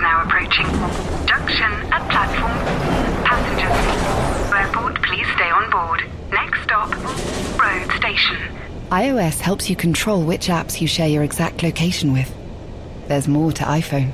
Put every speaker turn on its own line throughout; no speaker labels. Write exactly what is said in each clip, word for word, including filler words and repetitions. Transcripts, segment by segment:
now approaching junction at platform. Passengers, airport, please stay on board. Next stop, road station.
iOS helps you control which apps you share your exact location with. There's more to iPhone.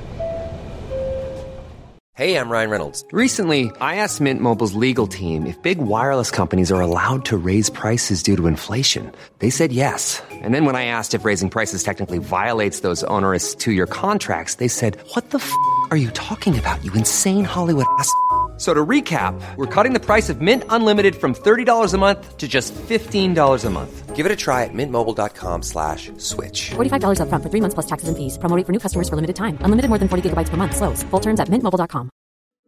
Hey, I'm Ryan Reynolds. Recently, I asked Mint Mobile's legal team if big wireless companies are allowed to raise prices due to inflation. They said yes. And then when I asked if raising prices technically violates those onerous two-year contracts, they said, what the f*** are you talking about, you insane Hollywood ass f- So to recap, we're cutting the price of Mint Unlimited from thirty dollars a month to just fifteen dollars a month. Give it a try at mintmobile.com slash switch.
forty-five dollars up front for three months plus taxes and fees. Promo rate for new customers for limited time. Unlimited more than forty gigabytes per month. Slows full terms at mint mobile dot com.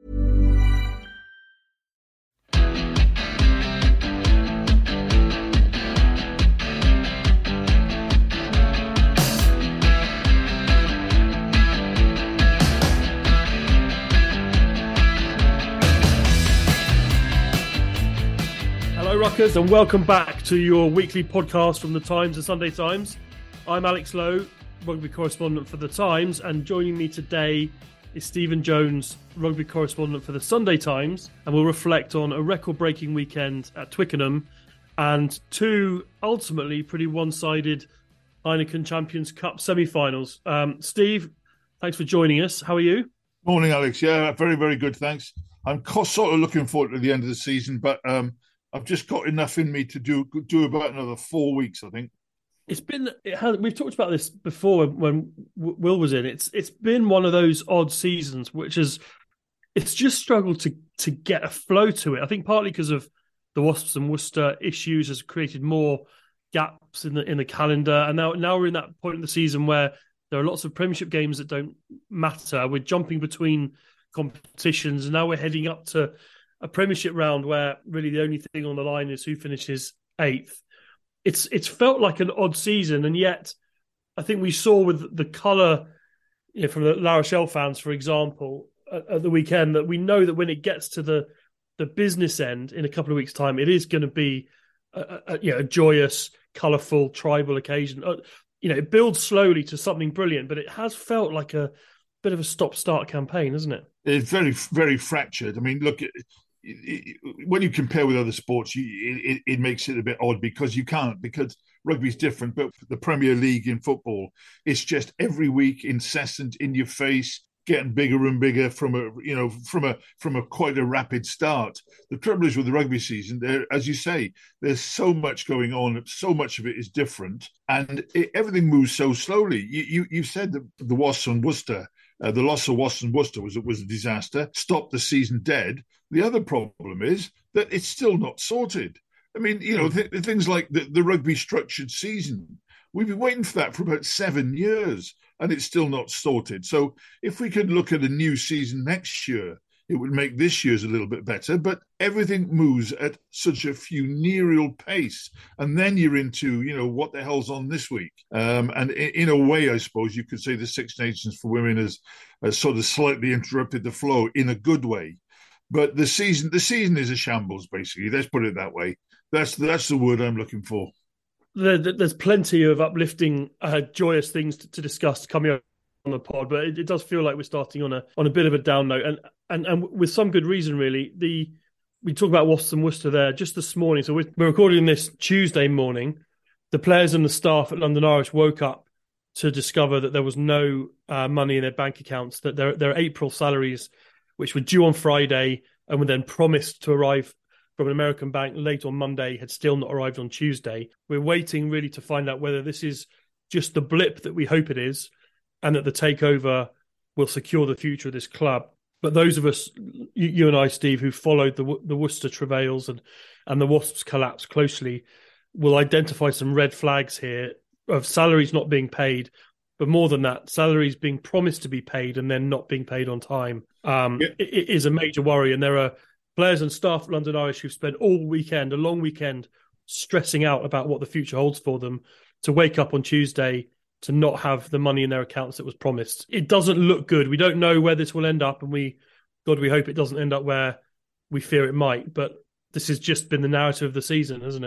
Hello Rockers, and welcome back to your weekly podcast from the Times and Sunday Times. I'm Alex Lowe, rugby correspondent for the Times, and joining me today is Stephen Jones, rugby correspondent for the Sunday Times, and we'll reflect on a record-breaking weekend at Twickenham and two ultimately pretty one-sided Heineken Champions Cup semi-finals. Um, Steve, thanks for joining us. How are you?
Morning, Alex. Yeah, very, very good, thanks. I'm sort of looking forward to the end of the season, but um, I've just got enough in me to do do about another four weeks, I think.
It's been, it has, we've talked about this before when Will was in. It's It's been one of those odd seasons, which is, it's just struggled to to get a flow to it. I think partly because of the Wasps and Worcester issues has created more gaps in the in the calendar. And now, now we're in that point in the season where there are lots of Premiership games that don't matter. We're jumping between competitions, and now we're heading up to a Premiership round where really the only thing on the line is who finishes eighth. It's it's felt like an odd season, and yet I think we saw with the colour, you know, from the La Rochelle fans, for example, at, at the weekend, that we know that when it gets to the the business end in a couple of weeks' time, it is going to be a, a, you know, a joyous, colourful, tribal occasion. Uh, you know, it builds slowly to something brilliant, but it has felt like a bit of a stop-start campaign, isn't it?
It's very, very fractured. I mean, look, it, it, when you compare with other sports, you, it, it makes it a bit odd because you can't, because rugby's different. But the Premier League in football, it's just every week, incessant, in your face, getting bigger and bigger from a, you know, from a from a quite a rapid start. The trouble is with the rugby season, there, as you say, there's so much going on. So much of it is different, and it, everything moves so slowly. You you, you said that the Wasps and Worcester. Uh, the loss of Wasps and Worcester was, was a disaster, stopped the season dead. The other problem is that it's still not sorted. I mean, you know, th- things like the, the rugby structured season, we've been waiting for that for about seven years and it's still not sorted. So if we could look at a new season next year, it would make this year's a little bit better, but everything moves at such a funereal pace. And then you're into, you know, what the hell's on this week? Um, and in, in a way, I suppose you could say the Six Nations for Women has, has sort of slightly interrupted the flow in a good way. But the season, the season is a shambles, basically. Let's put it that way. That's, that's the word I'm looking for.
There, there's plenty of uplifting, uh, joyous things to, to discuss coming up on the pod, but it, it does feel like we're starting on a on a bit of a down note, and and and with some good reason, really. The we talk about Wasps and Worcester there just this morning. So we're, we're recording this Tuesday morning. The players and the staff at London Irish woke up to discover that there was no uh, money in their bank accounts. That their their April salaries, which were due on Friday and were then promised to arrive from an American bank late on Monday, had still not arrived on Tuesday. We're waiting really to find out whether this is just the blip that we hope it is, and that the takeover will secure the future of this club. But those of us, you, you and I, Steve, who followed the the Worcester travails and, and the Wasps collapse closely, will identify some red flags here of salaries not being paid, but more than that, salaries being promised to be paid and then not being paid on time. Um, yeah. it, it is a major worry, and there are players and staff at London Irish who've spent all weekend, a long weekend, stressing out about what the future holds for them, to wake up on Tuesday to not have the money in their accounts that was promised. It doesn't look good. We don't know where this will end up, and we, God, we hope it doesn't end up where we fear it might. But this has just been the narrative of the season, hasn't it?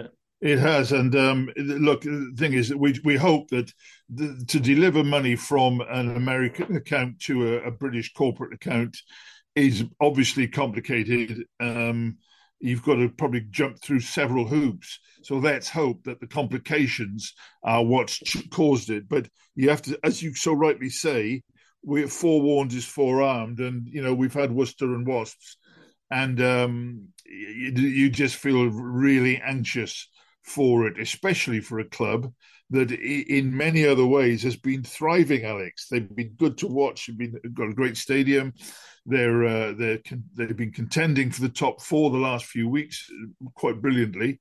It has, and um, look, the thing is that we we hope that the, to deliver money from an American account to a, a British corporate account is obviously complicated. Um, you've got to probably jump through several hoops. So let's hope that the complications are what's caused it. But you have to, as you so rightly say, we're forewarned is forearmed, and you know we've had Worcester and Wasps, and um, you, you just feel really anxious for it, especially for a club that in many other ways has been thriving, Alex. They've been good to watch. They've been, got a great stadium. They're, uh, they're, they've been contending for the top four the last few weeks quite brilliantly.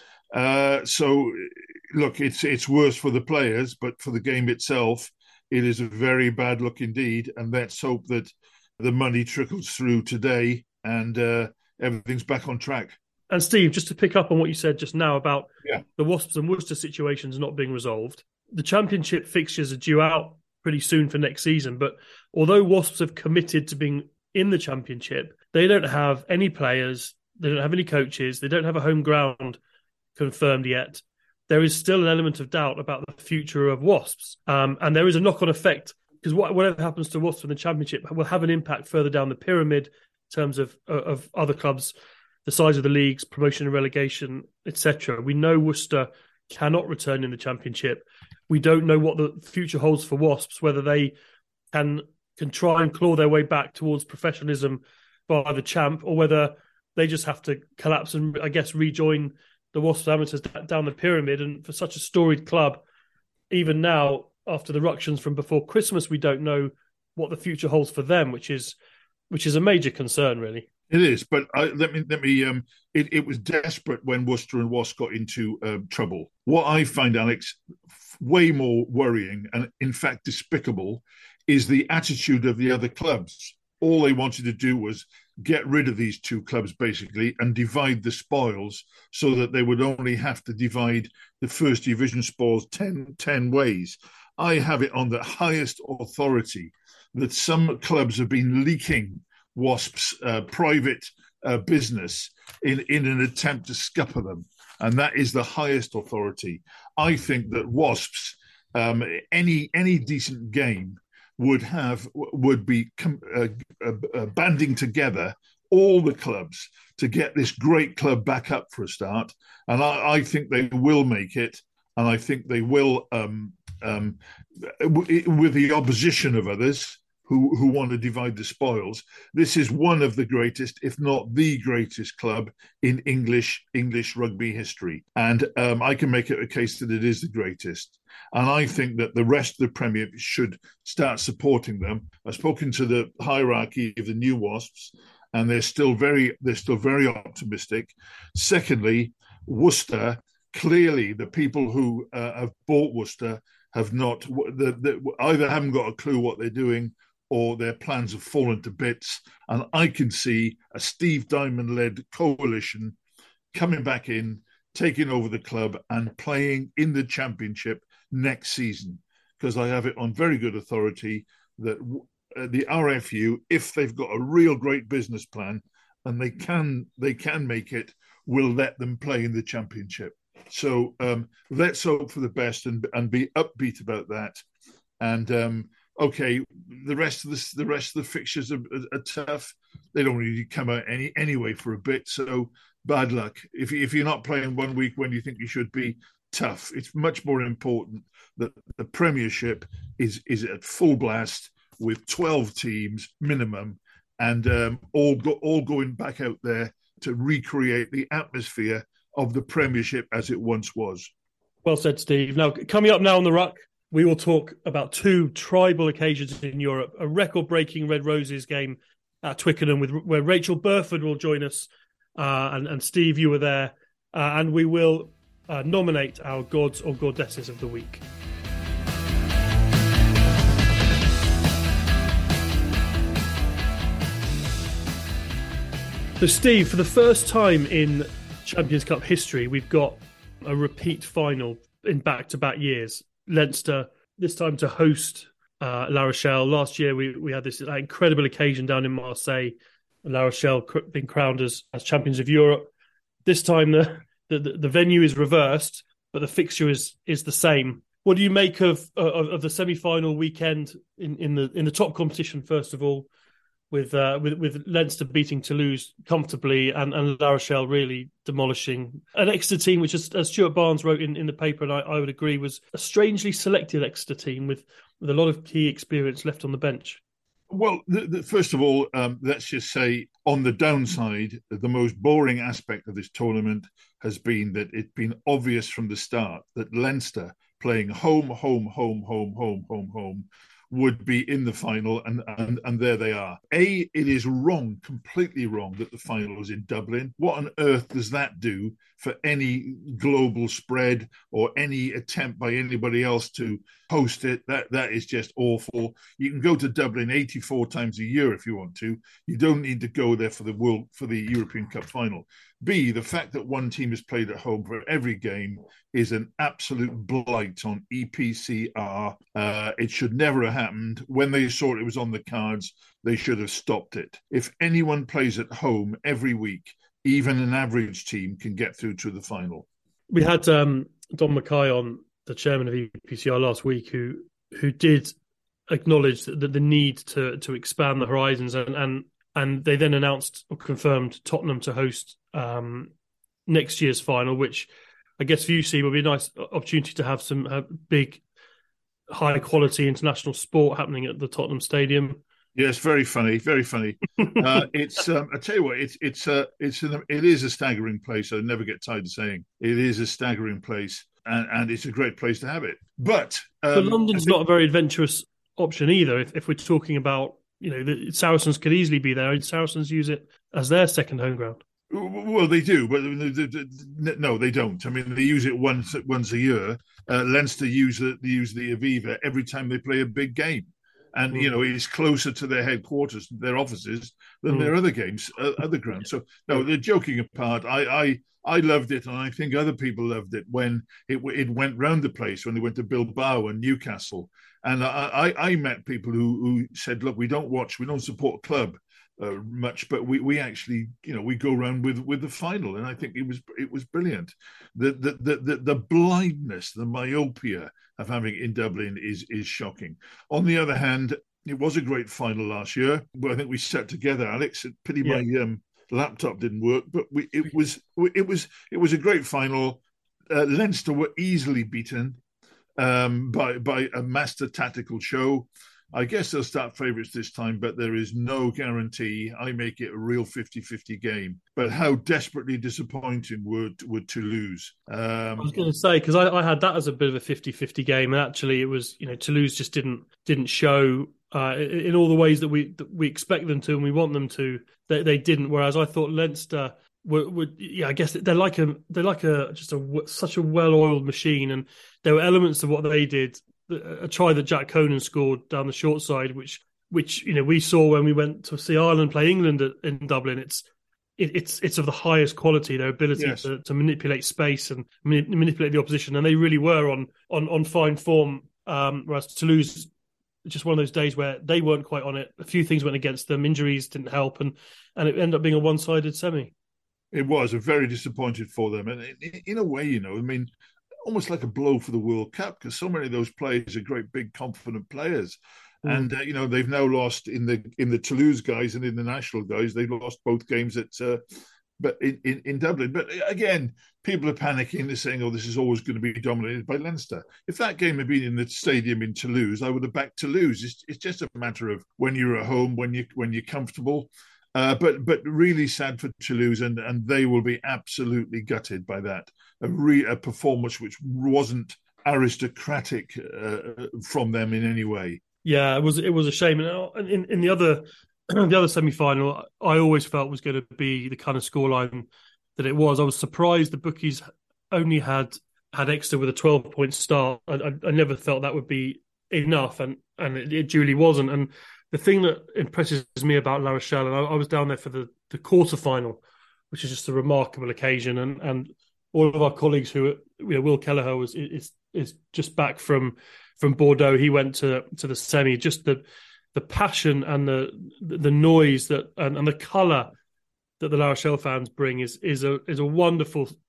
Uh, so, look, it's it's worse for the players, but for the game itself, it is a very bad look indeed. And let's hope that the money trickles through today and uh, everything's back on track.
And Steve, just to pick up on what you said just now about
yeah.
the Wasps and Worcester situations not being resolved, the Championship fixtures are due out pretty soon for next season. But although Wasps have committed to being in the Championship, they don't have any players, they don't have any coaches, they don't have a home ground confirmed yet. There is still an element of doubt about the future of Wasps. Um, and there is a knock-on effect, because whatever happens to Wasps in the Championship will have an impact further down the pyramid in terms of, of other clubs, the size of the leagues, promotion and relegation, et cetera. We know Worcester cannot return in the Championship. We don't know what the future holds for Wasps, whether they can can try and claw their way back towards professionalism via the champ, or whether they just have to collapse and, I guess, rejoin the Wasps amateurs down the pyramid. And for such a storied club, even now, after the ructions from before Christmas, we don't know what the future holds for them, which is which is a major concern, really.
It is, but I, let me let me. Um, it, it was desperate when Worcester and Wasps got into um, trouble. What I find, Alex, way more worrying and in fact despicable is the attitude of the other clubs. All they wanted to do was get rid of these two clubs, basically, and divide the spoils so that they would only have to divide the first division spoils ten, ten ways. I have it on the highest authority that some clubs have been leaking Wasps' uh, private uh, business in, in an attempt to scupper them. And that is the highest authority. I think that Wasps, um, any any decent game would have would be uh, uh, uh, banding together all the clubs to get this great club back up for a start. And I, I think they will make it. And I think they will, um, um, w- with the opposition of others, who who want to divide the spoils. This is one of the greatest, if not the greatest club in English English rugby history. And um, I can make it a case that it is the greatest. And I think that the rest of the Premier should start supporting them. I've spoken to the hierarchy of the new Wasps, and they're still very they're still very optimistic. Secondly, Worcester, clearly the people who uh, have bought Worcester have not the, the, either haven't got a clue what they're doing, or their plans have fallen to bits. And I can see a Steve Diamond-led coalition coming back in, taking over the club and playing in the Championship next season. Because I have it on very good authority that uh, the R F U, if they've got a real great business plan and they can they can make it, will let them play in the Championship. So um, let's hope for the best and, and be upbeat about that. And um, okay, the rest of the the rest of the fixtures are, are, are tough. They don't really come out any anyway for a bit. So bad luck. If if you're not playing one week when you think you should be, tough. It's much more important that the Premiership is is at full blast with twelve teams minimum, and um, all go, all going back out there to recreate the atmosphere of the Premiership as it once was.
Well said, Steve. Now, coming up now on the Ruck, we will talk about two tribal occasions in Europe, a record-breaking Red Roses game at Twickenham, with where Rachel Burford will join us, uh, and, and Steve, you were there, uh, and we will uh, nominate our gods or goddesses of the week. So, Steve, for the first time in Champions Cup history, we've got a repeat final in back-to-back years. Leinster, this time to host uh, La Rochelle. Last year, we, we had this uh, incredible occasion down in Marseille, and La Rochelle being crowned as, as champions of Europe. This time, the, the, the, the venue is reversed, but the fixture is is the same. What do you make of of, of the semi-final weekend in, in the in the top competition? First of all, with uh, with with Leinster beating Toulouse comfortably and, and La Rochelle really demolishing an Exeter team, which, is, as Stuart Barnes wrote in, in the paper, and I, I would agree, was a strangely selected Exeter team with, with a lot of key experience left on the bench.
Well, the, the, first of all, um, let's just say on the downside, the most boring aspect of this tournament has been that it's been obvious from the start that Leinster playing home, home, home, home, home, home, home, would be in the final, and, and and there they are. A, it is wrong, completely wrong, that the final is in Dublin. What on earth does that do for any global spread or any attempt by anybody else to host it? That that is just awful. You can go to Dublin eighty-four times a year if you want to. You don't need to go there for the world for the European Cup final. B, the fact that one team is played at home for every game is an absolute blight on E P C R. Uh, it should never have happened. When they saw it was on the cards, they should have stopped it. If anyone plays at home every week, even an average team can get through to the final.
We had um, Don Mackay on, the chairman of E P C R, last week, who who did acknowledge that, that the need to to expand the horizons, and and and they then announced or confirmed Tottenham to host um, next year's final, which I guess for you, Steve, will be a nice opportunity to have some uh, big, high quality international sport happening at the Tottenham Stadium.
Yes, very funny, very funny. uh, it's um, I tell you what, it's it's a it's an, it is a staggering place. I never get tired of saying it is a staggering place, and, and it's a great place to have it. But, um,
but London's
think,
not a very adventurous option either. If if we're talking about, you know, the Saracens could easily be there. Saracens use it as their second home ground.
Well, they do, but no, they don't. I mean, they use it once once a year. Uh, Leinster use the use the Aviva every time they play a big game. And, mm. you know, it's closer to their headquarters, their offices, than mm. their other games, uh, other grounds. So, no, they're joking apart. I, I I loved it, and I think other people loved it when it it went round the place, when they went to Bilbao and Newcastle. And I, I, I met people who, who said, look, we don't watch, we don't support a club uh, much, but we, we actually, you know, we go around with, with the final. And I think it was it was brilliant. The the the the, the blindness, the myopia of having it in Dublin is is shocking. On the other hand, it was a great final last year. Well, I think we sat together, Alex. Pity yeah. my um, laptop didn't work, but we, it was it was it was a great final. Uh, Leinster were easily beaten um, by by a master tactical show. I guess they'll start favourites this time, but there is no guarantee. I make it a real fifty-fifty game. But how desperately disappointing were, were Toulouse. Um,
I was going to say, because I, I had that as a bit of a fifty-fifty game, and actually it was, you know, Toulouse just didn't didn't show uh, in all the ways that we that we expect them to and we want them to. They, they didn't. Whereas I thought Leinster were, were, yeah, I guess they're like a they're like a just a such a well-oiled machine, and there were elements of what they did. A try that Jack Conan scored down the short side, which, which you know, we saw when we went to see Ireland play England at, in Dublin. It's it, it's it's of the highest quality. Their ability yes. to, to manipulate space and mani- manipulate the opposition, and they really were on on, on fine form. Um, whereas Toulouse, just one of those days where they weren't quite on it. A few things went against them. Injuries didn't help, and and it ended up being a one-sided semi.
It was. I'm very disappointed for them, and in, in a way, you know, I mean, almost like a blow for the World Cup, because so many of those players are great, big, confident players. Mm. And, uh, you know, they've now lost in the in the Toulouse guys and in the national guys. They've lost both games at, uh, but in, in, in Dublin. But again, people are panicking. They're saying, oh, this is always going to be dominated by Leinster. If that game had been in the stadium in Toulouse, I would have backed Toulouse. It's, it's just a matter of when you're at home, when, you, when you're comfortable. Uh, but but really sad for Toulouse, and, and they will be absolutely gutted by that. A, re, a performance which wasn't aristocratic uh, from them in any way.
Yeah, it was it was a shame. And in, in the other the other semi-final, I always felt was going to be the kind of scoreline that it was. I was surprised the bookies only had had Exeter with a twelve-point start. I, I, I never felt that would be enough, and and it, it duly wasn't. And the thing that impresses me about La Rochelle, and I, I was down there for the, the quarter-final, which is just a remarkable occasion, and, and all of our colleagues who, you know, Will Kelleher was is is just back from from Bordeaux. He went to to the semi. Just the the passion and the the noise that and, and the colour that the La Rochelle fans bring is is a is a wonderful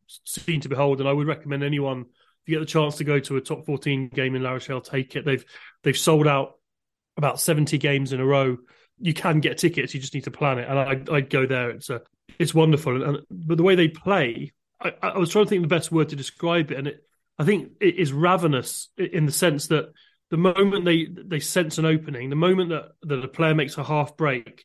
scene to behold, and I would recommend anyone, if you get the chance to go to a top fourteen game in La Rochelle, take it. They've they've sold out about seventy games in a row. You can get tickets, you just need to plan it, and I, I'd go there. It's a, it's wonderful, and, but the way they play, I, I was trying to think the best word to describe it, and it, I think it is ravenous in the sense that the moment they, they sense an opening, the moment that, that a player makes a half break,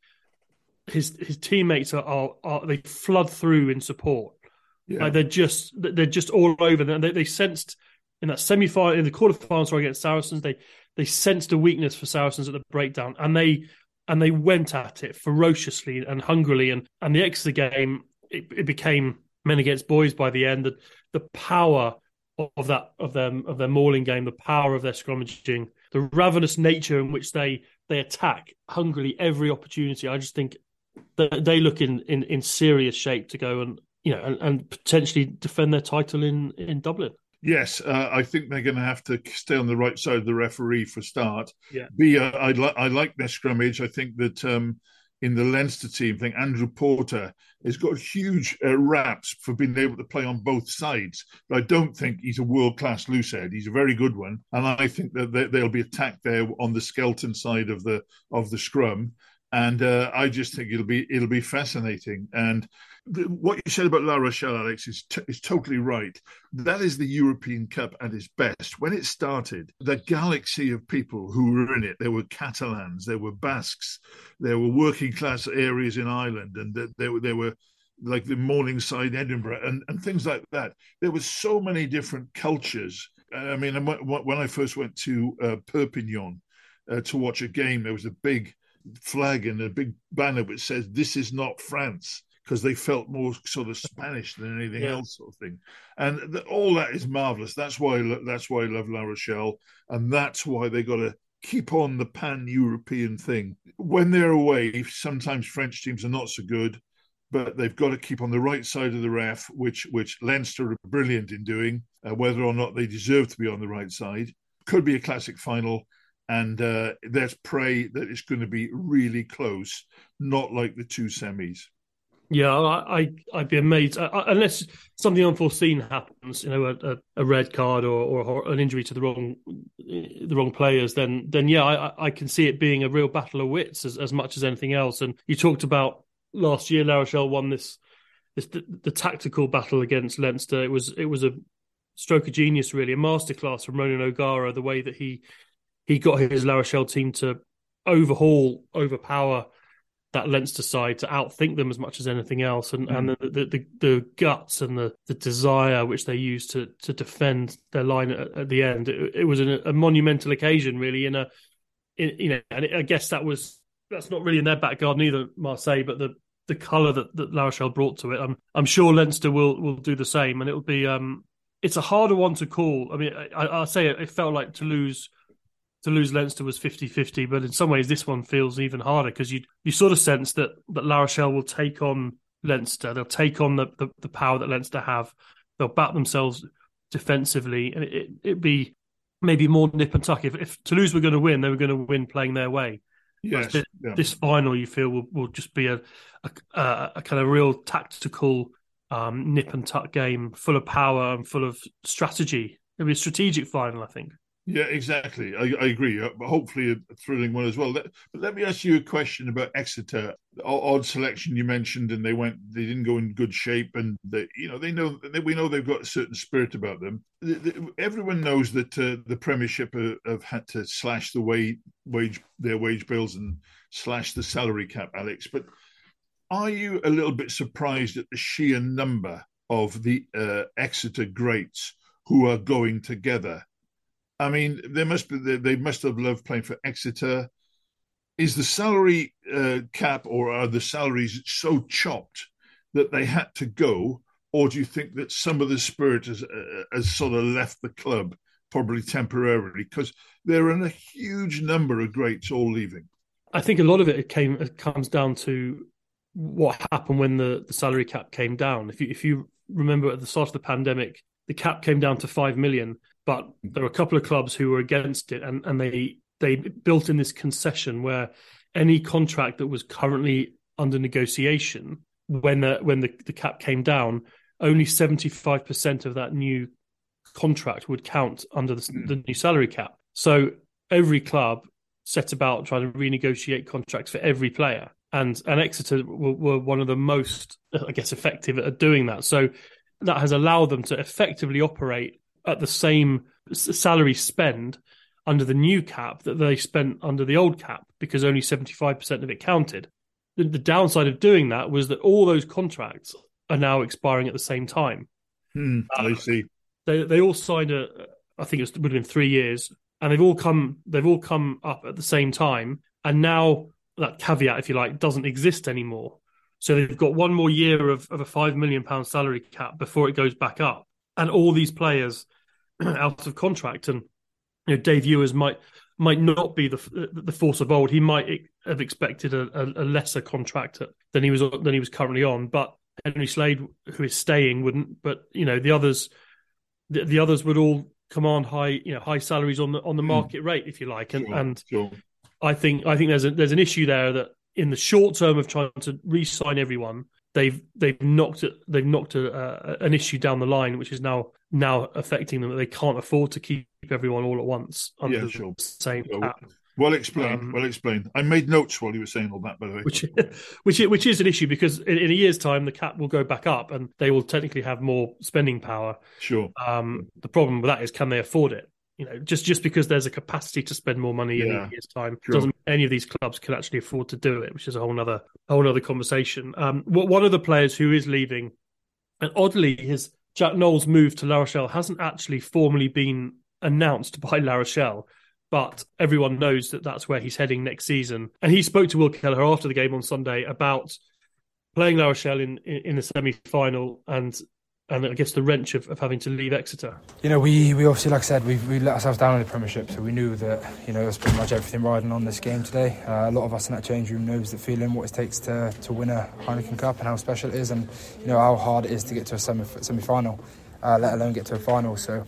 his his teammates are, are, are they flood through in support. Yeah. Like they're just they're just all over them. They, they sensed in that semi final, in the quarterfinals sorry, against Saracens, they they sensed a weakness for Saracens at the breakdown, and they and they went at it ferociously and hungrily. And and the Exeter game, it, it became men against boys by the end. The, the power of that of them of their mauling game, the power of their scrummaging, the ravenous nature in which they they attack hungrily every opportunity. I just think that they look in in, in serious shape to go and you know and, and potentially defend their title in in Dublin.
Yes, uh, I think they're going to have to stay on the right side of the referee for start.
Yeah.
B, uh, I, li- I like their scrummage. I think that um, in the Leinster team, I think Andrew Porter has got huge uh, raps for being able to play on both sides. But I don't think he's a world-class loosehead. He's a very good one. And I think that they, they'll be attacked there on the Skelton side of the of the scrum. And uh, I just think it'll be it'll be fascinating. And the, what you said about La Rochelle, Alex, is t- is totally right. That is the European Cup at its best. When it started, the galaxy of people who were in it, there were Catalans, there were Basques, there were working class areas in Ireland, and there were there were like the Morningside, Edinburgh, and, and things like that. There were so many different cultures. I mean, when I first went to uh, Perpignan uh, to watch a game, there was a big flag and a big banner which says "This is not France," because they felt more sort of Spanish than anything yeah. else, sort of thing. And the, all that is marvelous. That's why that's why I love La Rochelle, and that's why they got to keep on the pan-European thing. When they're away, sometimes French teams are not so good, but they've got to keep on the right side of the ref, which which Leinster are brilliant in doing. Uh, whether or not they deserve to be on the right side, could be a classic final. And uh, let's pray that it's going to be really close, not like the two semis.
Yeah, I, I, I'd be amazed. I, I, unless something unforeseen happens, you know, a, a, a red card or, or an injury to the wrong the wrong players, then, then yeah, I, I can see it being a real battle of wits as, as much as anything else. And you talked about last year, La Rochelle won this, this the, the tactical battle against Leinster. It was, it was a stroke of genius, really, a masterclass from Ronan O'Gara, the way that he... He got his La Rochelle team to overhaul, overpower that Leinster side, to outthink them as much as anything else, and, mm. and the, the, the, the guts and the, the desire which they used to to defend their line at, at the end. It, it was a, a monumental occasion, really. In a, in, you know, and I guess that was that's not really in their back garden either, Marseille, but the the colour that, that La Rochelle brought to it. I'm I'm sure Leinster will will do the same, and it will be um it's a harder one to call. I mean, I, I'll say it, it felt like Toulouse. To lose Leinster was fifty-fifty, but in some ways this one feels even harder because you you sort of sense that, that La Rochelle will take on Leinster. They'll take on the, the, the power that Leinster have. They'll back themselves defensively, and it, it, it'd be maybe more nip and tuck. If, if Toulouse were going to win, they were going to win playing their way.
Yes,
this,
yeah. this
final, you feel, will, will just be a, a, a kind of real tactical um, nip and tuck game, full of power and full of strategy. It'll be a strategic final, I think.
Yeah, exactly. I, I agree. Uh, but hopefully a thrilling one as well. Let, but let me ask you a question about Exeter. O- odd selection you mentioned, and they went. They didn't go in good shape, and they, you know, they know. They, we know they've got a certain spirit about them. The, the, everyone knows that uh, the Premiership uh, have had to slash the wage, wage their wage bills and slash the salary cap, Alex. But are you a little bit surprised at the sheer number of the uh, Exeter greats who are going together? I mean, they must be. They must have loved playing for Exeter. Is the salary uh, cap, or are the salaries so chopped that they had to go, or do you think that some of the spirit has, uh, has sort of left the club, probably temporarily, because there are a huge number of greats all leaving?
I think a lot of it came it comes down to what happened when the, the salary cap came down. If you if you remember at the start of the pandemic, the cap came down to five million. But there were a couple of clubs who were against it, and, and they they built in this concession where any contract that was currently under negotiation, when the, when the, the cap came down, only seventy-five percent of that new contract would count under the, mm. the new salary cap. So every club set about trying to renegotiate contracts for every player. And, and Exeter were, were one of the most, I guess, effective at doing that. So that has allowed them to effectively operate at the same salary spend under the new cap that they spent under the old cap, because only seventy-five percent of it counted. The, the downside of doing that was that all those contracts are now expiring at the same time.
Hmm, uh, I see.
They they all signed a, I think it would have been three years, and they've all come they've all come up at the same time. And now that caveat, if you like, doesn't exist anymore. So they've got one more year of, of a five million pound salary cap before it goes back up, and all these players out of contract. And you know, Dave Ewers might might not be the the force of old. He might have expected a, a, a lesser contract than he was than he was currently on. But Henry Slade, who is staying, wouldn't. But you know, the others, the, the others would all command high, you know, high salaries on the on the market mm. rate, if you like. And,
sure,
and
sure.
I think I think there's a, there's an issue there that in the short term of trying to re-sign everyone, they've they've knocked it, they've knocked a, uh, an issue down the line, which is now now affecting them, that they can't afford to keep everyone all at once under
yeah,
the
sure.
same
sure.
cap.
Well explained.
Um,
well explained. I made notes while you were saying all that, by the way.
Which, which, which is an issue, because in, in a year's time the cap will go back up, and they will technically have more spending power.
Sure.
Um, the problem with that is, can they afford it? You know, just just because there's a capacity to spend more money yeah. in a year's time sure. doesn't mean any of these clubs can actually afford to do it, which is a whole other whole other conversation. Um, one of the players who is leaving, and oddly, his Jack Knowles' move to La Rochelle hasn't actually formally been announced by La Rochelle, but everyone knows that that's where he's heading next season. And he spoke to Will Kelleher after the game on Sunday about playing La Rochelle in, in, in the semi-final and and I guess the wrench of, of having to leave Exeter.
You know, we, we obviously, like I said, we we let ourselves down in the Premiership, so we knew that, you know, there's pretty much everything riding on this game today. Uh, a lot of us in that change room knows the feeling, what it takes to, to win a Heineken Cup and how special it is, and, you know, how hard it is to get to a semi, semi-final, uh, let alone get to a final. So,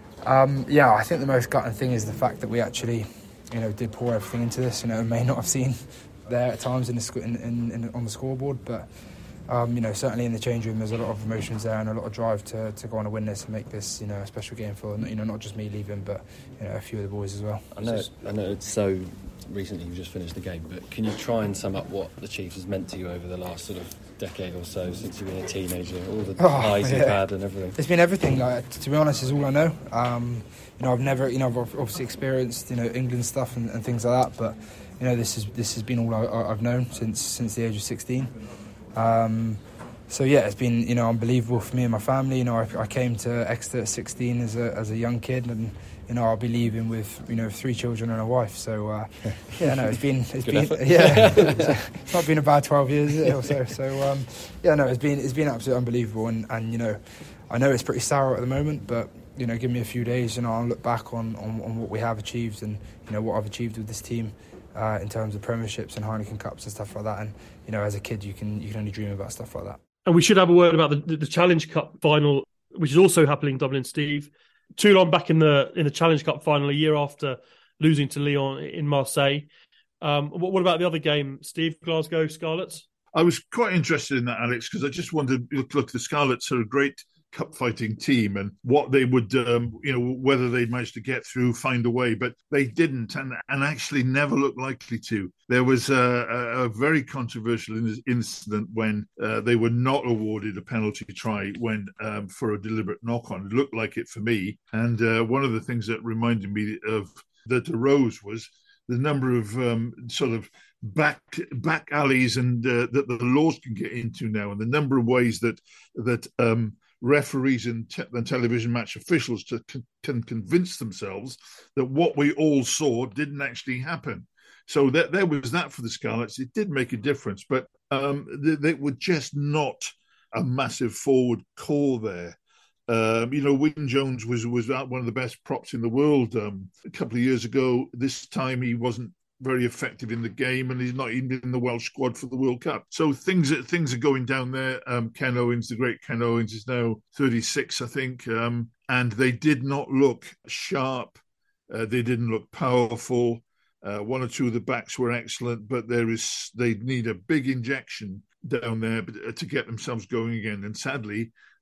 um, yeah, I think the most gutting thing is the fact that we actually, you know, did pour everything into this. You know, it may not have seen there at times in the, in, in, in, on the scoreboard, but... Um, you know, certainly in the change room, there's a lot of emotions there and a lot of drive to, to go on and win this and make this, you know, a special game for, you know, not just me leaving, but, you know, a few of the boys as well.
I know, I know it's so recently you've just finished the game, but can you try and sum up what the Chiefs has meant to you over the last sort of decade or so since you've been a teenager, all the oh, highs yeah. you've had and everything?
It's been everything. Like, to be honest, is all I know. Um, you know, I've never, you know, I've obviously experienced, you know, England stuff and, and things like that, but, you know, this is this has been all I, I've known since since the age of sixteen. Um, So yeah, it's been, you know, unbelievable for me and my family. You know, I, I came to Exeter at sixteen as a as a young kid, and you know, I'll be leaving with, you know, three children and a wife. So uh, yeah, no, it's been it's been effort. yeah, it's not been a bad twelve years is it, or so. So um, yeah, no, it's been it's been absolutely unbelievable, and, and you know, I know it's pretty sour at the moment, but you know, give me a few days, and I'll look back on, on, on what we have achieved, and you know what I've achieved with this team. Uh, in terms of premierships and Heineken Cups and stuff like that, and you know, as a kid, you can you can only dream about stuff like that.
And we should have a word about the, the Challenge Cup final, which is also happening in Dublin, Steve. Toulon back in the in the Challenge Cup final a year after losing to Lyon in Marseille. Um, what, what about the other game, Steve? Glasgow Scarlets?
I was quite interested in that, Alex, because I just wondered, look, look, the Scarlets are a great cup fighting team, and what they would, um, you know, whether they'd managed to get through, find a way, but they didn't, and, and actually never looked likely to. There was a, a, a very controversial incident when uh, they were not awarded a penalty try when um, for a deliberate knock-on. It looked like it for me, and uh, one of the things that reminded me of that arose was the number of um, sort of back back alleys and uh, that the laws can get into now, and the number of ways that that um, referees and, te- and television match officials to, can, can convince themselves that what we all saw didn't actually happen. So that, there was that for the Scarlets. It did make a difference, but um, they, they were just not a massive forward core there. Um, you know, Wyn Jones was was one of the best props in the world um, a couple of years ago. This time he wasn't very effective in the game, and he's not even in the Welsh squad for the World Cup. So things are, things are going down there. Um, Ken Owens, the great Ken Owens, is now thirty-six, I think, um, and they did not look sharp. Uh, they didn't look powerful. Uh, one or two of the backs were excellent, but there is they need a big injection down there to get themselves going again. And sadly,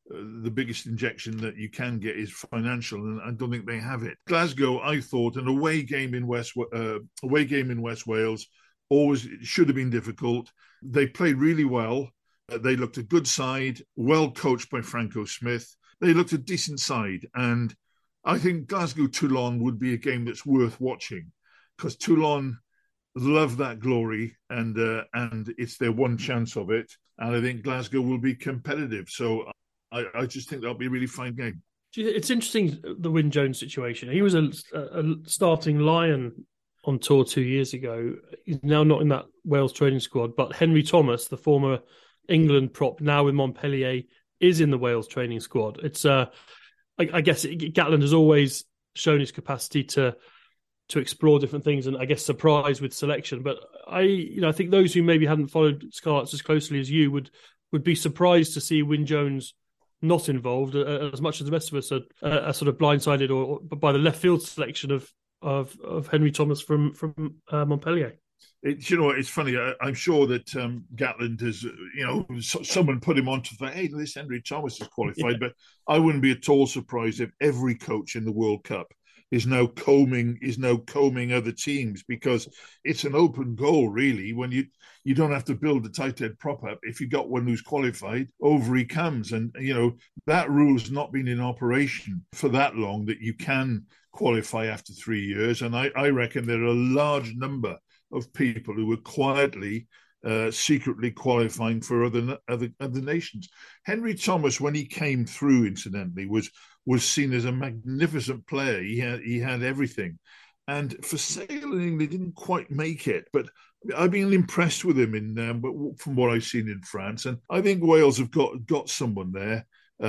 uh, the biggest injection that you can get is financial, and I don't think they have it. Glasgow, I thought, an away game in West uh, away game in West Wales always should have been difficult. They played really well. Uh, they looked a good side, well coached by Franco Smith. They looked a decent side, and I think Glasgow-Toulon would be a game that's worth watching, because Toulon love that glory, and uh, and it's their one chance of it. And I think Glasgow will be competitive. So I, I just think that'll be a really fine game.
It's interesting, the Wyn Jones situation. He was a, a starting Lion on tour two years ago. He's now not in that Wales training squad, but Henry Thomas, the former England prop, now with Montpellier, is in the Wales training squad. It's, uh, I, I guess, it, Gatland has always shown his capacity to to explore different things, and I guess surprise with selection. But I, you know, I think those who maybe hadn't followed Scarlets as closely as you would would be surprised to see Wyn Jones not involved, uh, as much as the rest of us are, uh, are sort of blindsided or, or by the left field selection of of, of Henry Thomas from from uh, Montpellier.
It, you know, it's funny. I, I'm sure that um, Gatland has, you know, so, someone put him onto the, hey, this Henry Thomas is qualified. Yeah. But I wouldn't be at all surprised if every coach in the World Cup is now combing is now combing other teams, because it's an open goal, really. When you you don't have to build a tight head prop up. If you got one who's qualified, over he comes. And, you know, that rule's not been in operation for that long, that you can qualify after three years. And I, I reckon there are a large number of people who were quietly, uh, secretly qualifying for other, other other nations. Henry Thomas, when he came through, incidentally, was was seen as a magnificent player. He had he had everything, and for sailing, they didn't quite make it. But I've been impressed with him in um, from what I've seen in France, and I think Wales have got got someone there,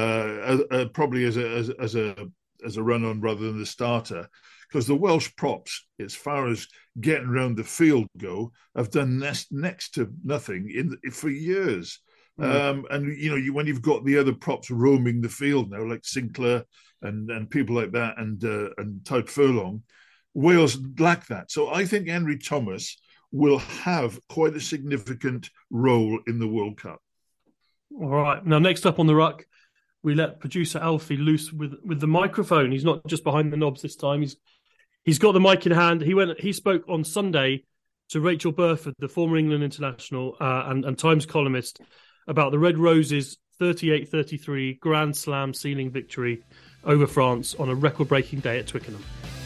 uh, uh, probably as a as, as a as a run on rather than the starter. Because the Welsh props, as far as getting around the field go, have done next, next to nothing in for years. Mm. Um, and, you know, you, when you've got the other props roaming the field now, like Sinclair and, and people like that, and uh, and Tadhg Furlong, Wales lack that. So I think Henry Thomas will have quite a significant role in the World Cup.
All right. Now, next up on the ruck, we let producer Alfie loose with, with the microphone. He's not just behind the knobs this time. He's He's got the mic in hand. He went. He spoke on Sunday to Rachel Burford, the former England international uh, and, and Times columnist, about the Red Roses' thirty-eight thirty-three Grand Slam sealing victory over France on a record-breaking day at Twickenham.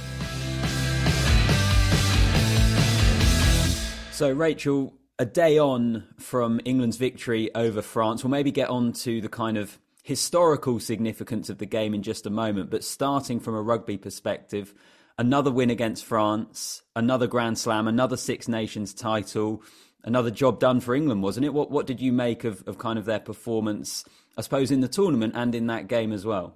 So, Rachel, a day on from England's victory over France. We'll maybe get on to the kind of historical significance of the game in just a moment, but starting from a rugby perspective, another win against France, another Grand Slam, another Six Nations title, another job done for England, wasn't it? What what did you make of, of kind of their performance, I suppose, in the tournament and in that game as well?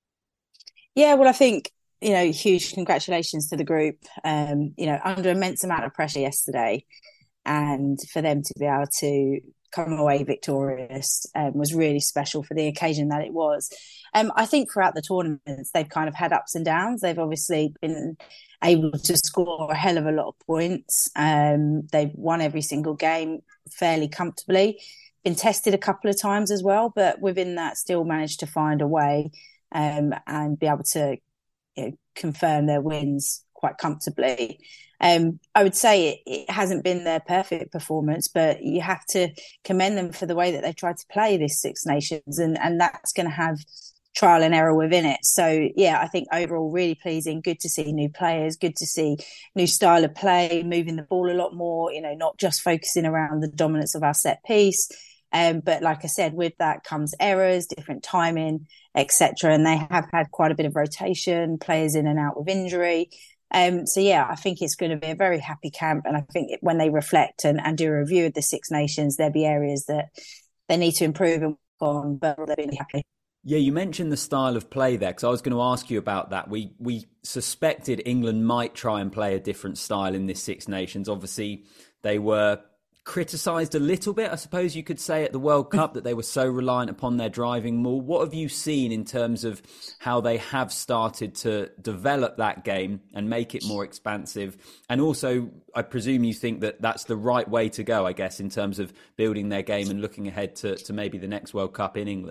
Yeah, well, I think, you know, huge congratulations to the group, um, you know, under immense amount of pressure yesterday. And for them to be able to come away victorious um, was really special for the occasion that it was. Um, I think throughout the tournaments, they've kind of had ups and downs. They've obviously been able to score a hell of a lot of points. Um, they've won every single game fairly comfortably, been tested a couple of times as well, but within that still managed to find a way um, and be able to, you know, confirm their wins quite comfortably. Um, I would say it, it hasn't been their perfect performance, but you have to commend them for the way that they tried to play this Six Nations, and, and that's going to have trial and error within it. So, yeah, I think overall really pleasing. Good to see new players, good to see new style of play, moving the ball a lot more, you know, not just focusing around the dominance of our set piece. Um, but like I said, with that comes errors, different timing, et cetera. And they have had quite a bit of rotation, players in and out with injury. Um, so, yeah, I think it's going to be a very happy camp. And I think when they reflect and, and do a review of the Six Nations, there'll be areas that they need to improve and work on, but they'll be happy.
Yeah, you mentioned the style of play there, because I was going to ask you about that. We we suspected England might try and play a different style in this Six Nations. Obviously, they were criticised a little bit, I suppose you could say, at the World Cup, that they were so reliant upon their driving maul. What have you seen in terms of how they have started to develop that game and make it more expansive? And also, I presume you think that that's the right way to go, I guess, in terms of building their game and looking ahead to, to maybe the next World Cup in England.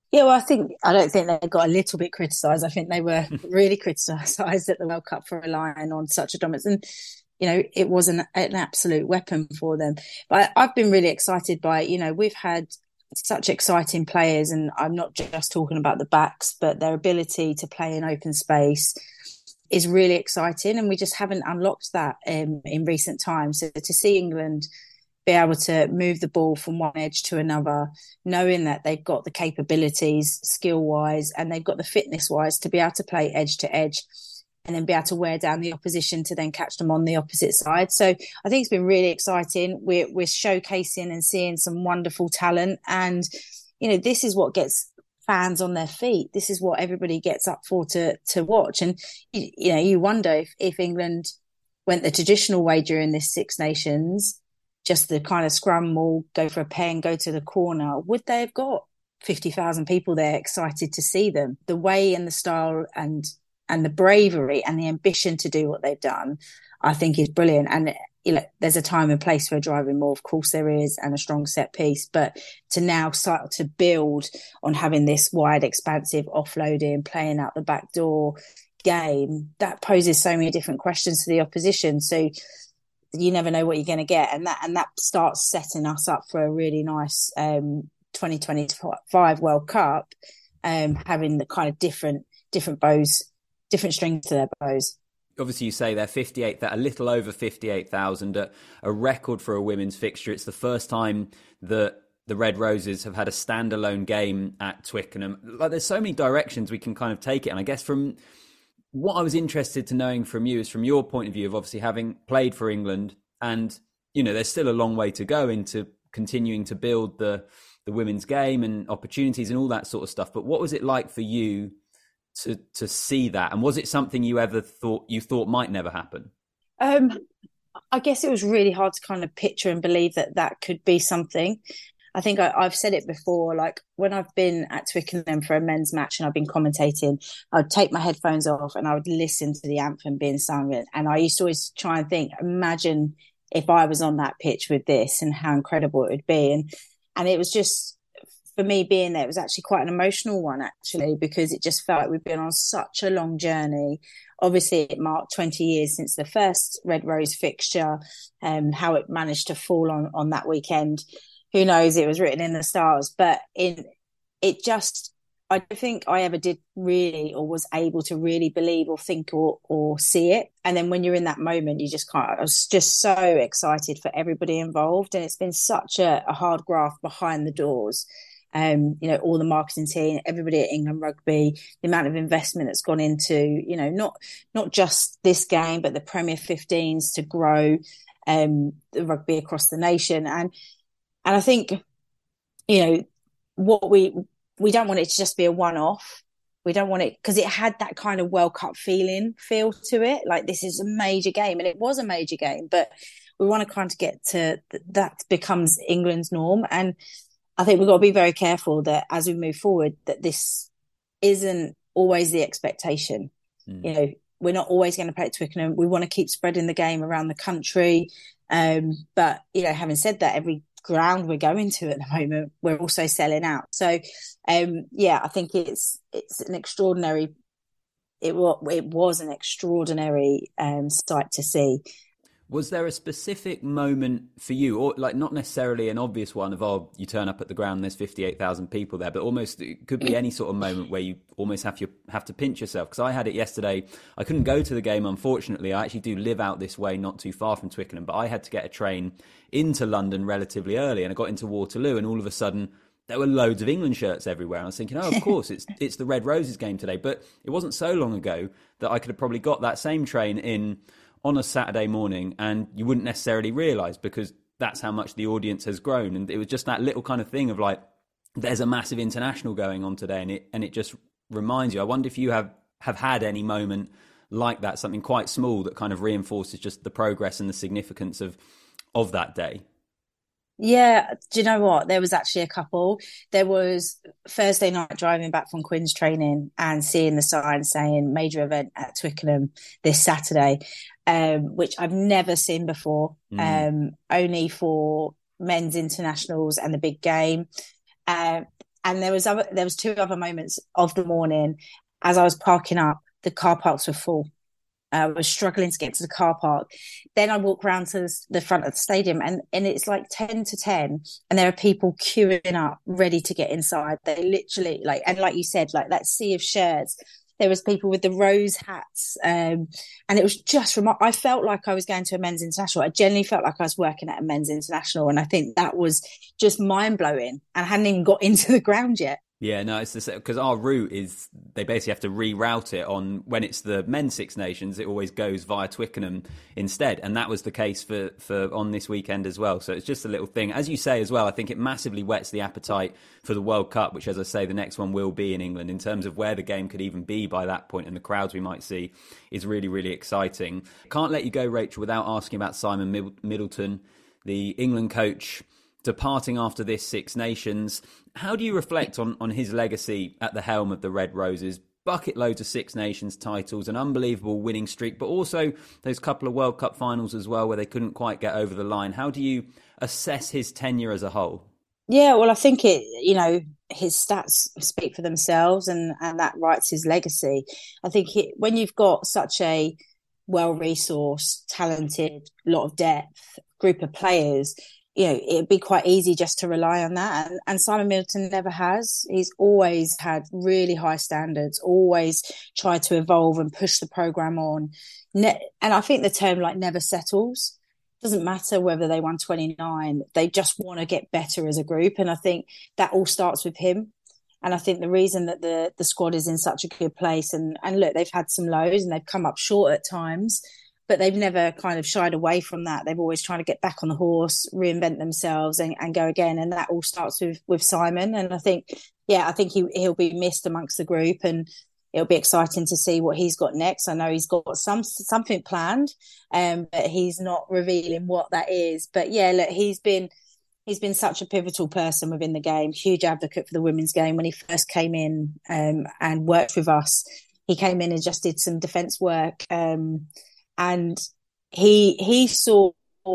Yeah, well, I think I don't think they got a little bit criticised. I think they were really criticised at the World Cup for relying on such a dominance, and you know it was an, an absolute weapon for them. But I've been really excited by it. You know, we've had such exciting players, and I'm not just talking about the backs, but their ability to play in open space is really exciting, and we just haven't unlocked that um, in recent times. So to see England be able to move the ball from one edge to another, knowing that they've got the capabilities skill-wise and they've got the fitness-wise to be able to play edge to edge and then be able to wear down the opposition to then catch them on the opposite side. So I think it's been really exciting. We're, we're showcasing and seeing some wonderful talent. And, you know, this is what gets fans on their feet. This is what everybody gets up for to, to watch. And, you, you know, you wonder if, if England went the traditional way during this Six Nations, just the kind of scrum maul, go for a pen, go to the corner, would they have got fifty thousand people there excited to see them? The way and the style and and the bravery and the ambition to do what they've done, I think is brilliant. And you know, there's a time and place for driving more, of course there is, and a strong set piece. But to now start to build on having this wide, expansive offloading, playing out the back door game, that poses so many different questions to the opposition. So you never know what you're going to get, and that and that starts setting us up for a really nice um, twenty twenty-five World Cup, um, having the kind of different different bows, different strings to their bows.
Obviously, you say they're fifty-eight, that a little over fifty-eight thousand, a, a record for a women's fixture. It's the first time that the Red Roses have had a standalone game at Twickenham. Like, there's so many directions we can kind of take it, and I guess from what I was interested to knowing from you is from your point of view of obviously having played for England, and, you know, there's still a long way to go into continuing to build the, the women's game and opportunities and all that sort of stuff. But what was it like for you to, to see that? And was it something you ever thought you thought might never happen?
Um, I guess it was really hard to kind of picture and believe that that could be something. I think I, I've said it before, like when I've been at Twickenham for a men's match and I've been commentating, I'd take my headphones off and I would listen to the anthem being sung. And I used to always try and think, imagine if I was on that pitch with this and how incredible it would be. And, and it was just, for me being there, it was actually quite an emotional one, actually, because it just felt like we've been on such a long journey. Obviously, it marked twenty years since the first Red Rose fixture, and um, how it managed to fall on, on that weekend. Who knows? It was written in the stars, but in it just, I don't think I ever did really or was able to really believe or think or, or see it. And then when you're in that moment, you just can't. I was just so excited for everybody involved. And it's been such a, a hard graft behind the doors. Um, you know, all the marketing team, everybody at England Rugby, the amount of investment that's gone into, you know, not not just this game, but the Premier fifteens to grow um, the rugby across the nation. And And I think, you know, what we we don't want it to just be a one-off. We don't want it, because it had that kind of World Cup feeling, feel to it. Like, this is a major game, and it was a major game, but we want to kind of get to that becomes England's norm. And I think we've got to be very careful that as we move forward, that this isn't always the expectation. Mm. You know, we're not always going to play at Twickenham. We want to keep spreading the game around the country. Um, but, you know, having said that, every ground we're going to at the moment, we're also selling out. So, um, yeah, I think it's it's an extraordinary, it, it was an extraordinary um, sight to see.
Was there a specific moment for you, or like not necessarily an obvious one of, oh, you turn up at the ground and there's fifty-eight thousand people there, but almost it could be any sort of moment where you almost have to have to pinch yourself? Because I had it yesterday. I couldn't go to the game, unfortunately. I actually do live out this way, not too far from Twickenham, but I had to get a train into London relatively early, and I got into Waterloo, and all of a sudden there were loads of England shirts everywhere. And I was thinking, oh, of course, it's it's the Red Roses game today. But it wasn't so long ago that I could have probably got that same train in on a Saturday morning, and you wouldn't necessarily realise, because that's how much the audience has grown. And it was just that little kind of thing of like, there's a massive international going on today, and it and it just reminds you. I wonder if you have, have had any moment like that, something quite small that kind of reinforces just the progress and the significance of of that day.
Yeah, do you know what? There was actually a couple. There was Thursday night driving back from Quinn's training and seeing the sign saying major event at Twickenham this Saturday, um, which I've never seen before, mm. um, only for men's internationals and the big game. Uh, And there was other, there was two other moments of the morning as I was parking up, the car parks were full. I was struggling to get to the car park. Then I walk around to the front of the stadium and, and it's like ten to ten and there are people queuing up ready to get inside. They literally like, and like you said, like that sea of shirts, there was people with the rose hats. Um, and it was just, rem- I felt like I was going to a men's international. I genuinely felt like I was working at a men's international. And I think that was just mind blowing and I hadn't even got into the ground yet.
Yeah, no, it's the because our route is they basically have to reroute it on when it's the men's Six Nations. It always goes via Twickenham instead, and that was the case for, for on this weekend as well. So it's just a little thing, as you say as well. I think it massively whets the appetite for the World Cup, which, as I say, the next one will be in England. In terms of where the game could even be by that point and the crowds we might see is really, really exciting. Can't let you go, Rachel, without asking about Simon Middleton, the England coach, departing after this Six Nations. How do you reflect on, on his legacy at the helm of the Red Roses? Bucket loads of Six Nations titles, an unbelievable winning streak, but also those couple of World Cup finals as well where they couldn't quite get over the line. How do you assess his tenure as a whole?
Yeah, well, I think it, you know, his stats speak for themselves and, and that writes his legacy. I think it, when you've got such a well-resourced, talented, lot of depth group of players, you know, it'd be quite easy just to rely on that. And, and Simon Middleton never has. He's always had really high standards, always tried to evolve and push the programme on. Ne- and I think the term like never settles. Doesn't matter whether they won twenty-nine. They just want to get better as a group. And I think that all starts with him. And I think the reason that the, the squad is in such a good place, and, and look, they've had some lows and they've come up short at times, but they've never kind of shied away from that. They've always tried to get back on the horse, reinvent themselves and, and go again. And that all starts with, with Simon. And I think, yeah, I think he, he'll be missed amongst the group and it'll be exciting to see what he's got next. I know he's got some something planned, um, but he's not revealing what that is. But yeah, look, he's been he's been such a pivotal person within the game, huge advocate for the women's game. When he first came in um, and worked with us, he came in and just did some defence work. Um, And he he saw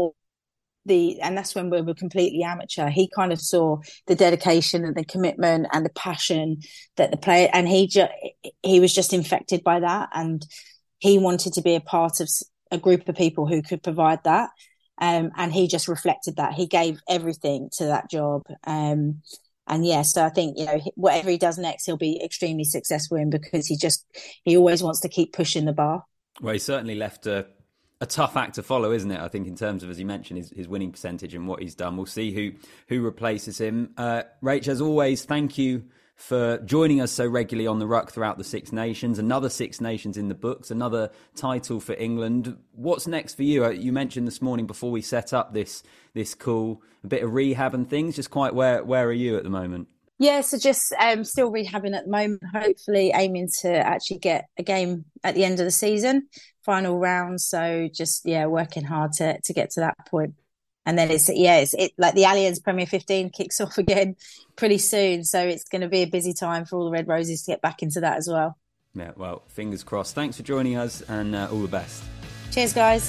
the, and that's when we were completely amateur. He kind of saw the dedication and the commitment and the passion that the player, and he just he was just infected by that, and he wanted to be a part of a group of people who could provide that. Um, and he just reflected that. He gave everything to that job. Um, and yeah, so I think, you know, whatever he does next, he'll be extremely successful in, because he just he always wants to keep pushing the bar.
Well, he certainly left a, a tough act to follow, isn't it? I think in terms of, as you mentioned, his, his winning percentage and what he's done. We'll see who, who replaces him. Uh, Rach, as always, thank you for joining us so regularly on the ruck throughout the Six Nations. Another Six Nations in the books, another title for England. What's next for you? You mentioned this morning before we set up this this call, a bit of rehab and things. Just quite where where are you at the moment?
Yeah, so just um, still rehabbing at the moment, hopefully aiming to actually get a game at the end of the season, final round. So just, yeah, working hard to to get to that point. And then it's, yeah, it's it, like the Allianz Premier fifteen kicks off again pretty soon. So it's going to be a busy time for all the Red Roses to get back into that as well.
Yeah, well, fingers crossed. Thanks for joining us and uh, all the best.
Cheers, guys.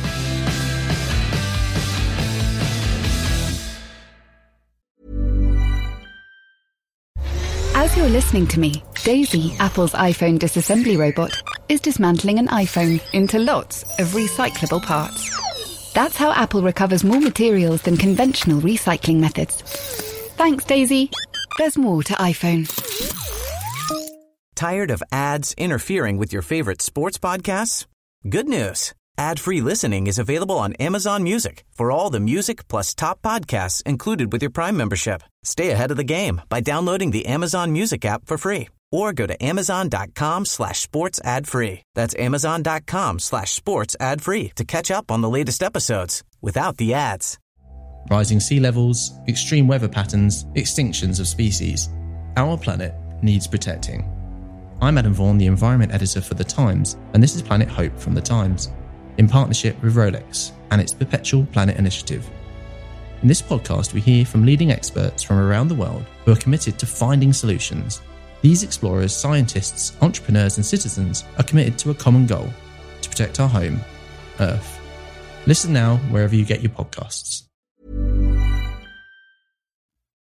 As you're listening to me, Daisy, Apple's iPhone disassembly robot, is dismantling an iPhone into lots of recyclable parts. That's how Apple recovers more materials than conventional recycling methods. Thanks, Daisy. There's more to iPhone.
Tired of ads interfering with your favorite sports podcasts? Good news. Ad-free listening is available on Amazon Music for all the music plus top podcasts included with your Prime membership. Stay ahead of the game by downloading the Amazon Music app for free or go to amazon.com slash sports ad free. That's amazon.com slash sports ad free to catch up on the latest episodes without the ads.
Rising sea levels, extreme weather patterns, extinctions of species. Our planet needs protecting. I'm Adam Vaughan, the environment editor for The Times, and this is Planet Hope from The Times, in partnership with Rolex and its Perpetual Planet Initiative. In this podcast, we hear from leading experts from around the world who are committed to finding solutions. These explorers, scientists, entrepreneurs and citizens are committed to a common goal: to protect our home, Earth. Listen now wherever you get your podcasts.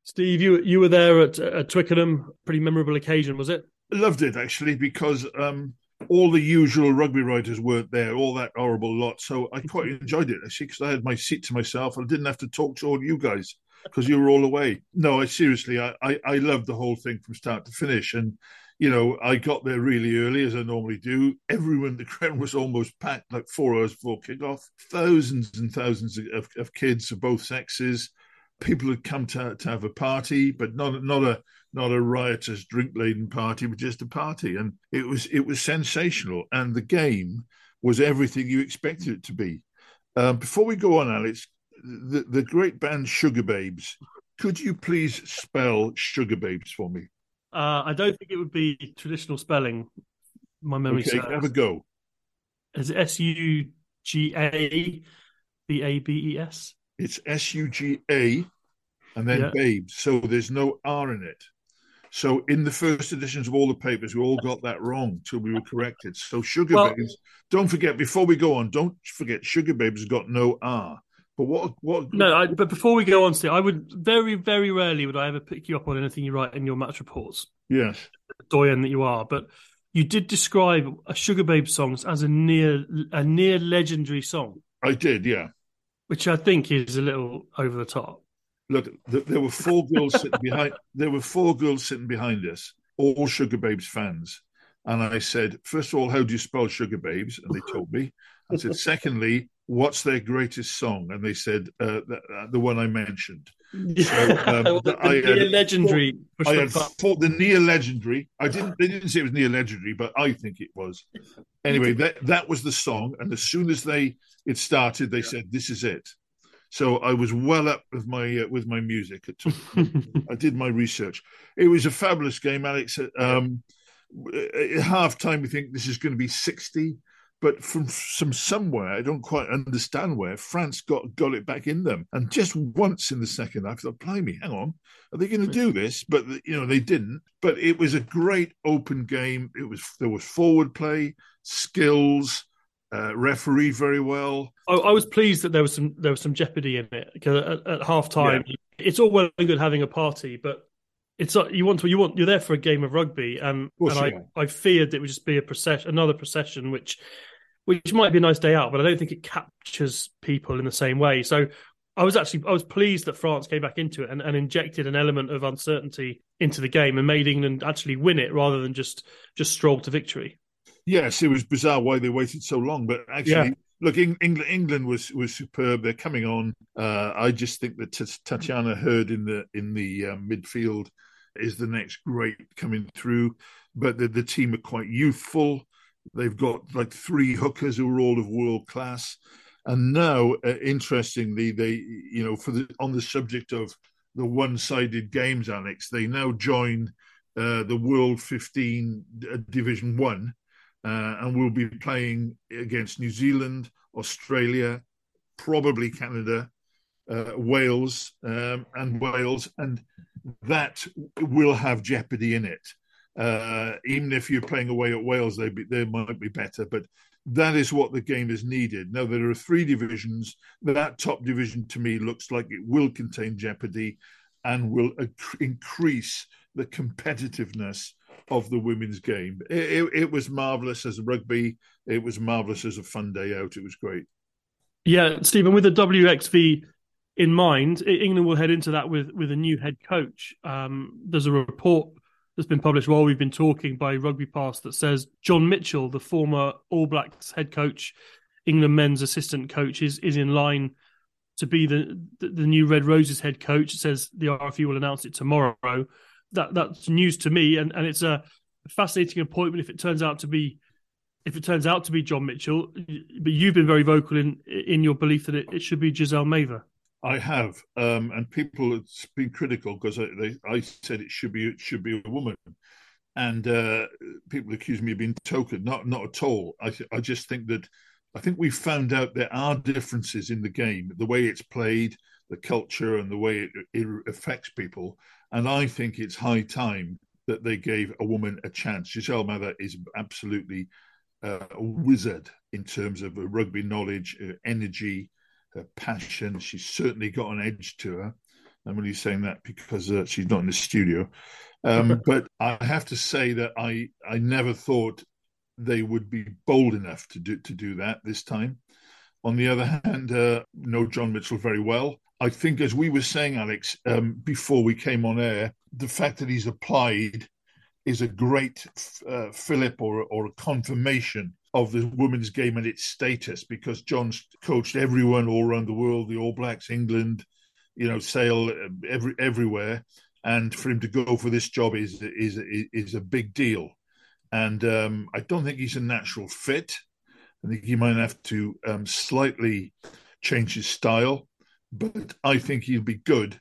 Steve, you you were there at, at Twickenham. Pretty memorable occasion, was it?
Loved it, actually, because um, all the usual rugby writers weren't there, all that horrible lot. So I quite enjoyed it, actually, because I had my seat to myself and I didn't have to talk to all you guys because you were all away. No, I seriously, I, I, I loved the whole thing from start to finish. And, you know, I got there really early, as I normally do. Everyone, the ground was almost packed, like four hours before kickoff. Thousands and thousands of, of kids of both sexes. People had come to, to have a party, but not not a not a riotous, drink-laden party, but just a party. And it was it was sensational. And the game was everything you expected it to be. Um, before we go on, Alex, the, the great band Sugababes, could you please spell Sugababes for me?
Uh, I don't think it would be traditional spelling. My memory
Okay,
serves.
have a go.
Is it S U G A B A B E S?
It's S U G A and then
Yeah.
Babes. So there's no R in it. So in the first editions of all the papers, we all got that wrong till we were corrected. So Sugar
Well-
Babes, don't forget, before we go on, don't forget Sugar Babes has got no R. But what what
No, I, but before we go on, Steve, I would very, very rarely would I ever pick you up on anything you write in your match reports,
Yes.
doyen that you are. But you did describe a Sugar Babe songs as a near a near legendary song,
I did, yeah.
which I think is a little over the top.
Look, th- there were four girls sitting behind. There were four girls sitting behind us, all Sugar Babes fans. And I said, first of all, how do you spell Sugar Babes? And they told me. I said, secondly, what's their greatest song? And they said, uh, the, uh, the one I mentioned. So, um,
Well, the, the
I
near
had
legendary.
Four, I had four, the near legendary. I didn't. They didn't say it was near legendary, but I think it was. Anyway, that that was the song. And as soon as they it started, they said, "This is it." So I was well up with my uh, with my music. I did my research. It was a fabulous game, Alex. Um, at half time, we think this is going to be sixty, but from some somewhere, I don't quite understand where, France got got it back in them, and just once in the second half, I thought, "Blimey, hang on, are they going to do this?" But you know, they didn't. But it was a great open game. It was there was forward play, skills. Uh, refereed very well.
I, I was pleased that there was some there was some jeopardy in it because at, at half time,
Yeah.
it's all well and good having a party, but it's not, you want to you want you're there for a game of rugby, and,
course
and
you
I, I feared it would just be a procession, another procession, which which might be a nice day out, but I don't think it captures people in the same way. So I was actually I was pleased that France came back into it and, and injected an element of uncertainty into the game and made England actually win it rather than just just stroll to victory.
Yes, it was bizarre why they waited so long, but actually,
Yeah.
look, England, England was was superb. They're coming on. Uh, I just think that T- Tatiana Hurd in the in the uh, midfield is the next great coming through. But the, the team are quite youthful. They've got like three hookers who are all of world class. And now, uh, interestingly, they you know for the on the subject of the one-sided games, Alex, they now join uh, the World fifteen uh, Division One. Uh, and we'll be playing against New Zealand, Australia, probably Canada, uh, Wales, um, and Wales, and that will have jeopardy in it. Uh, even if you're playing away at Wales, they be, they might be better, but that is what the game is needed. Now there are three divisions. That top division to me looks like it will contain jeopardy and will ac- increase the competitiveness of the women's game. It, it, it was marvellous as a rugby. It was marvellous as a fun day out. It was great.
Yeah, Stephen, with the W X V in mind, England will head into that with, with a new head coach. Um, there's a report that's been published while we've been talking by Rugby Pass that says John Mitchell, the former All Blacks head coach, England men's assistant coach, is, is in line to be the, the, the new Red Roses head coach. It says the R F U will announce it tomorrow. That that's news to me, and, and it's a fascinating appointment if it turns out to be if it turns out to be John Mitchell. But you've been very vocal in in your belief that it, it should be Giselle Mather.
I have, um, and people have been critical because I, they, I said it should be it should be a woman, and uh, people accuse me of being token. Not not at all. I I just think that I think we found out there are differences in the game, the way it's played, the culture, and the way it, it affects people. And I think it's high time that they gave a woman a chance. Giselle Mather is absolutely uh, a wizard in terms of her rugby knowledge, her energy, her passion. She's certainly got an edge to her. I'm only saying that because uh, she's not in the studio. Um, but I have to say that I I never thought they would be bold enough to do to do that this time. On the other hand, uh, know John Mitchell very well. I think, as we were saying, Alex, um, before we came on air, the fact that he's applied is a great uh, fillip or, or a confirmation of the women's game and its status, because John's coached everyone all around the world, the All Blacks, England, you know, Sale, every, everywhere. And for him to go for this job is is is a big deal. And um, I don't think he's a natural fit. I think he might have to um, slightly change his style, but I think he'll be good.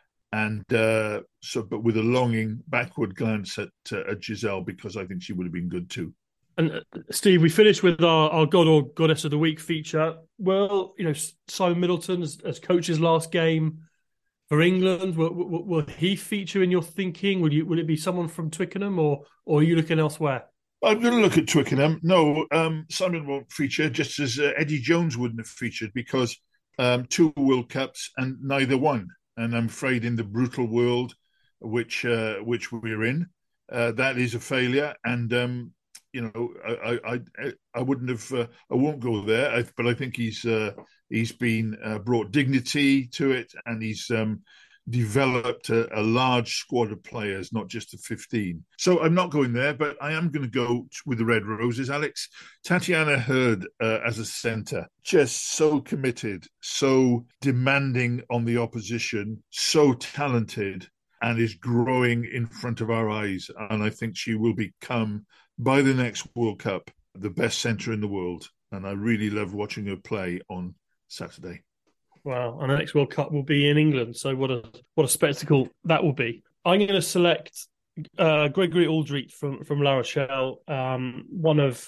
And uh, so, but with a longing backward glance at, uh, at Giselle, because I think she would have been good too.
And uh, Steve, we finished with our, our God or Goddess of the Week feature. Well, you know, Simon Middleton as, as coach's last game for England, will, will, will he feature in your thinking? Will you? Will it be someone from Twickenham, or or are you looking elsewhere?
I'm going to look at Twickenham. No, um, Simon won't feature, just as uh, Eddie Jones wouldn't have featured, because um, two World Cups and neither won. And I'm afraid in the brutal world which uh, which we're in, uh, that is a failure. And um, you know, I I I, I wouldn't have. Uh, I won't go there. I, but I think he's uh, he's been uh, brought dignity to it, and he's um, developed a, a large squad of players, not just the fifteen. So I'm not going there, but I am going to go with the Red Roses, Alex. Tatiana Hurd uh, as a centre, just so committed, so demanding on the opposition, so talented, and is growing in front of our eyes. And I think she will become, by the next World Cup, the best centre in the world. And I really love watching her play on Saturday.
Wow, and the next World Cup will be in England. So what a what a spectacle that will be. I'm going to select uh, Gregory Aldrit from, from La Rochelle, um, one of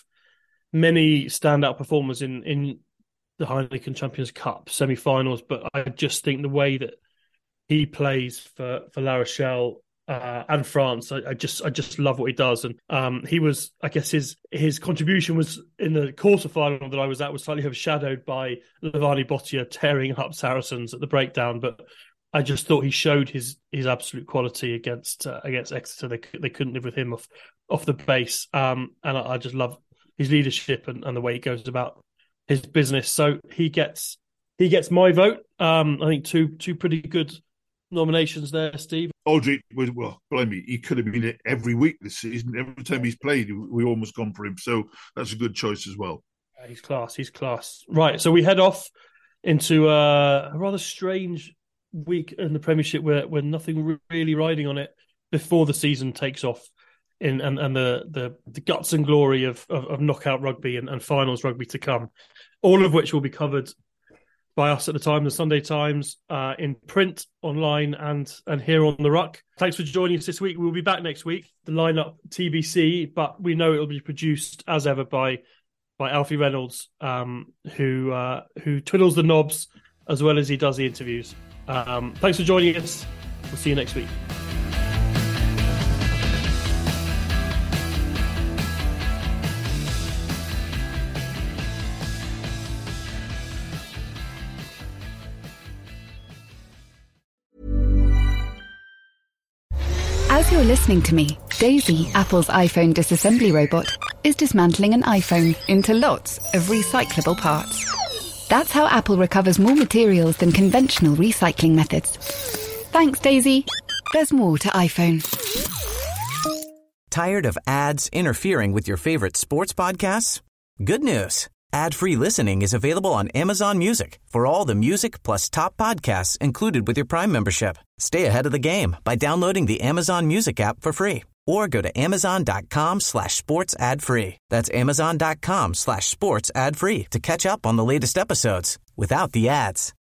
many standout performers in, in the Heineken Champions Cup semi-finals. But I just think the way that he plays for, for La Rochelle uh, and France, I, I just I just love what he does. And um, he was, I guess, his his contribution was in the quarterfinal that I was at was slightly overshadowed by Levani Bottia tearing up Saracens at the breakdown. But I just thought he showed his his absolute quality against uh, against Exeter. They they couldn't live with him off off the base. Um, and I, I just love his leadership and, and the way he goes about his business. So he gets he gets my vote. Um, I think two two pretty good nominations there, Steve.
Aldrit was, well, blame me, he could have been it every week this season. Every time he's played, we almost gone for him. So that's a good choice as well.
Yeah, he's class. He's class. Right. So we head off into uh, a rather strange week in the Premiership where, where nothing really riding on it before the season takes off in and, and the, the, the guts and glory of, of, of knockout rugby and, and finals rugby to come, all of which will be covered by us at the time, the Sunday Times, uh, in print, online, and and here on the Ruck. Thanks for joining us this week. We'll be back next week. The lineup T B C, but we know it'll be produced as ever by by Alfie Reynolds, um, who uh, who twiddles the knobs as well as he does the interviews. Um, thanks for joining us. We'll see you next week.
As you're listening to me, Daisy, Apple's iPhone disassembly robot, is dismantling an iPhone into lots of recyclable parts. That's how Apple recovers more materials than conventional recycling methods. Thanks, Daisy. There's more to iPhone.
Tired of ads interfering with your favorite sports podcasts? Good news. Ad-free listening is available on Amazon Music for all the music plus top podcasts included with your Prime membership. Stay ahead of the game by downloading the Amazon Music app for free or go to amazon.com slash sports ad free. That's amazon.com slash sports ad free to catch up on the latest episodes without the ads.